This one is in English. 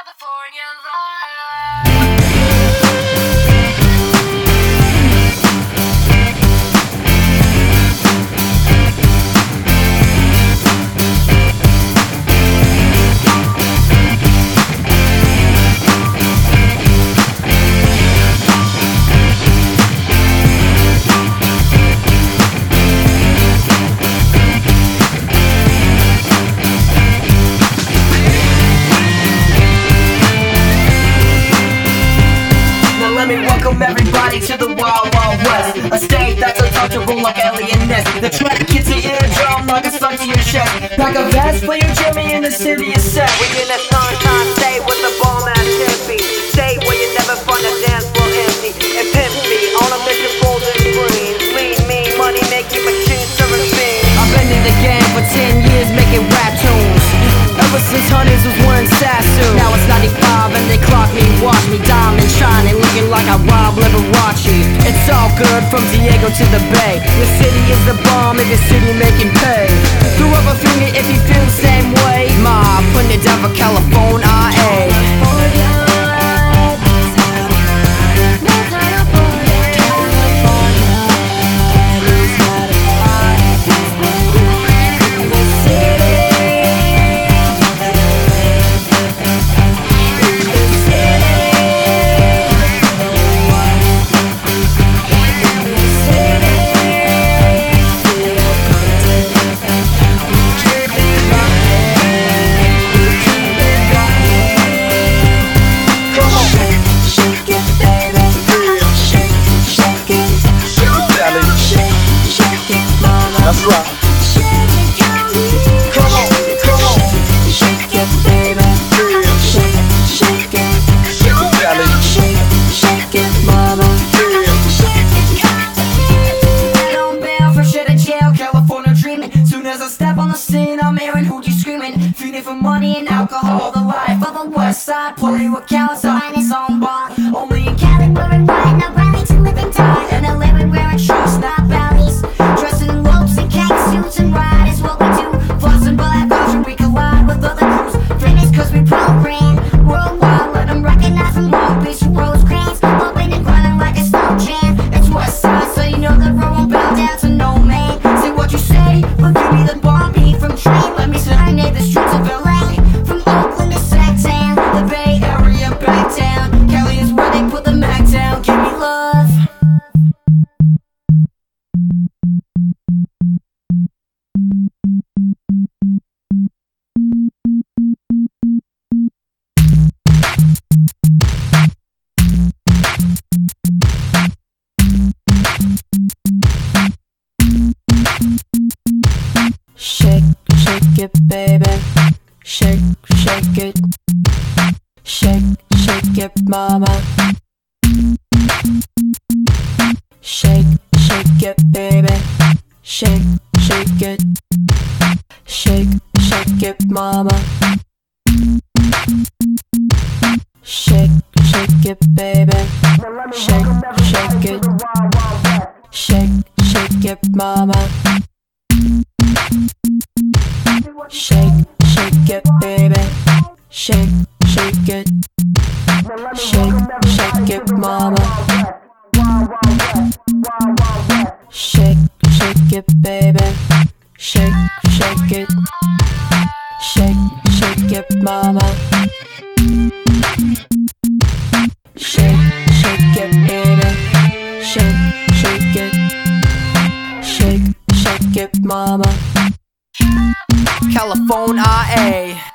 California love. Let me welcome everybody to the Wild Wild West, a state that's untouchable like alien nest. The track hits your eardrum like a sun to your chest. Pack a vest, play your Jimmy, and the city is set. We in the sunshine state with the bomb ass hippie. State where you never find a dance floor empty. And pimp me on a mission for the green. Lean me, money making machines serving fiends. I've been in the game for 10 years making rap tunes. Ever since Hunters was wearing Sassoon. Now it's 95 and they clock me, watch me, diamond shining, looking like I rob Liberace. It's all good from Diego to the Bay. Your city is the bomb if your city making pay. Throw up a finger if you feel the same way. Ma, putting it down for California. That's right. Come on, come on. Shake it, baby. Shake it. Shake it, belly. Shake it, mama. Head on bail, fresh out of jail, California dreaming. Soon as I step on the scene, I'm hearing hooties screaming. Feeding for money and alcohol, the life of the west side. Playing with counts, on its own bar. Only in Cali, where we ride, no rally to live and die. And I live and wearing trust, not valleys. Dressing in ropes and khaki suits and ride is what we do. Flossing black ocean, we collide with other crews. Famous cause we program worldwide. Let them recognize from Long Beach to Rosecrans. Bumping and grinding like a snow jam. It's west side, so you know the road won't bow down to no man. Say what you say, but give me the bomb beat from train. Let me serenade the streets of LA. From Oakland to Sacktown, the Bay Area back down. Cali is where they put the Mac down. Give me love. Shake, shake it, baby. Shake, shake it. Shake, shake it, mama. Shake, shake it, baby. Shake, shake it. Shake, shake it, mama. Shake, shake it, baby. Shake, shake it. Shake, shake it, mama. Shake, shake it, baby. Shake, shake it. Shake, shake it, mama. Shake, shake it, baby. Shake, shake it. Shake, shake it, mama. Shake, shake it, baby. Shake, shake it. Shake, shake it, mama. California,